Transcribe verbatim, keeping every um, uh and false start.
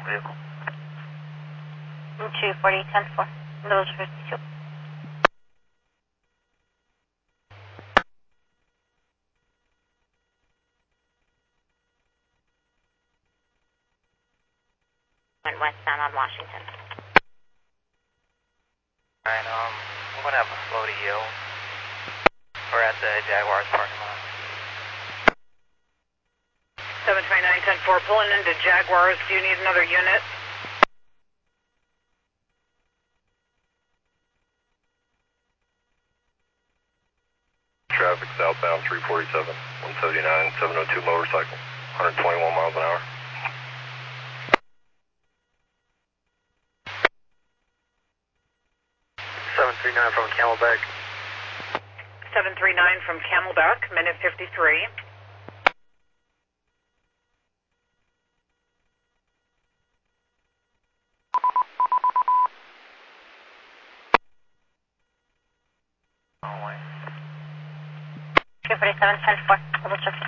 vehicle. two forty, ten four, those fifty-two. Went westbound on Washington. Alright, um, I'm gonna have a flow to yield. We're at the Jaguars parking lot. seven twenty-nine, ten four, pulling into Jaguars. Do you need another unit? Traffic southbound three forty-seven, one seventy-nine, seven oh two motorcycle, one twenty-one miles an hour. seven three nine from Camelback. seven three nine from Camelback, minute fifty-three. two forty-seven, ten four, double check.